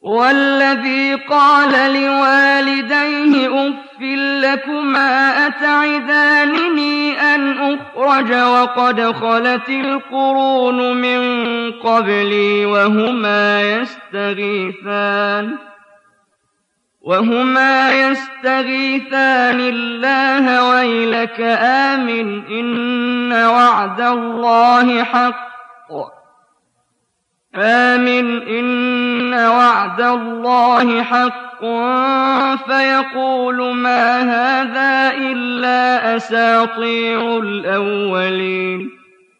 وَالَّذِي قَالَ لِوَالِدَيْهِ أُفٍّ لَّكُمَا أَتَعِدَانِنِي أَنْ أُخْرَجَ وَقَدْ خَلَتِ الْقُرُونُ مِن قَبْلِي وَهُمَا يَسْتَغِيثَانِ اللَّهَ وَيْلَكَ آمِنْ إِنَّ وَعْدَ اللَّهِ حَقٌّ فَيَقُولُ مَا هَٰذَا إِلَّا أَسَاطِيرُ الْأَوَّلِينَ